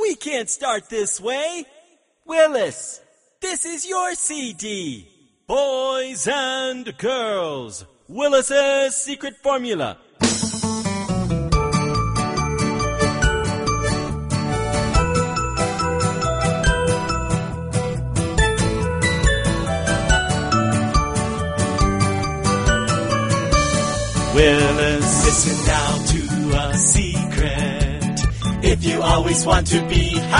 We can't start this way. Willis, this is your CD. Boys and girls, Willis's secret formula. Willis, listen now to a secret. If you always want to be